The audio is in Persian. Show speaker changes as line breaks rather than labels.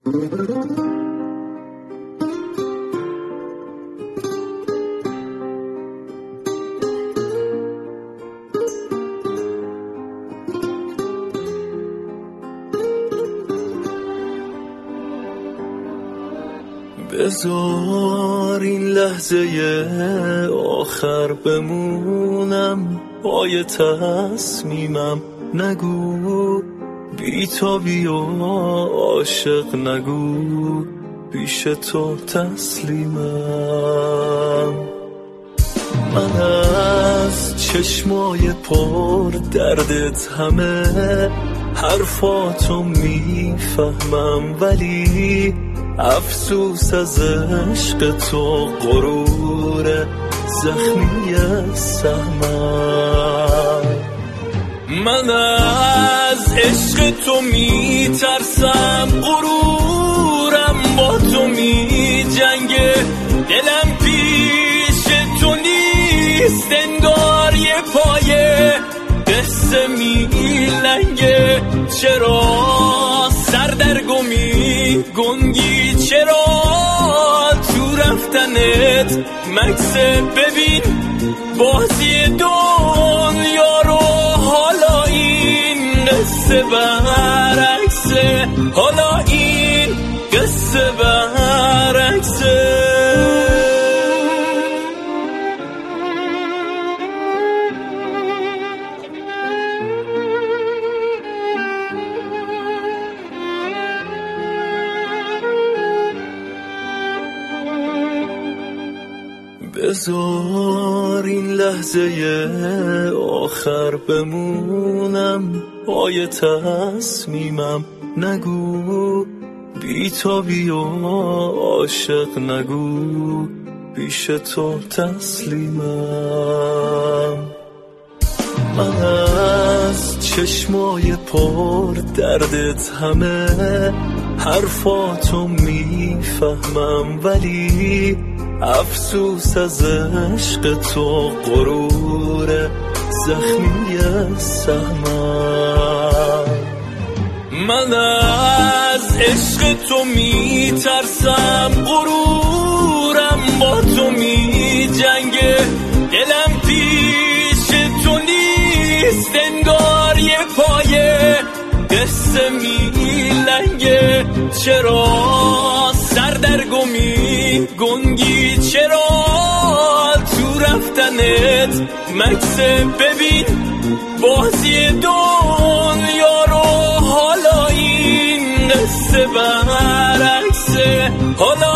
بذار این لحظه آخر بمونم پای تصمیمم، نگو بی تا بیا عاشق، نگو پیش تو تسلیمم. من از چشمای پر دردت همه حرفاتو میفهمم، ولی افسوس از عشق تو غرور زخمی سهمم. من از عشق تو میترسم، غرورم با تو میجنگه، دلم پیش تو نیست انگار یه پایه قصه میلنگه. چرا سردرگمی گنگی، چرا تو رفتنت مکسه؟ ببین بازی دنیا رو، حالا این قصه برعکسه، حالا این قصه برعکسه. بذار این لحظه آخر بمونم پای تصمیمم، نگو بی تا بیا عاشق، نگو پیش تو تسلیمم. من از چشمای پر دردت همه حرفاتو میفهمم، ولی افسوس از عشق تو غرور زخمی سهمم. من از عشق تو میترسم، غرورم با تو میجنگه، دلم پیش تو نیست انگار یه پایه قصه میلنگه. چرا سردرگمی گنگی، چرا تو رفتنت مکسه؟ ببین بازی دنیا رو، حالا این قصه برعکسه، حالا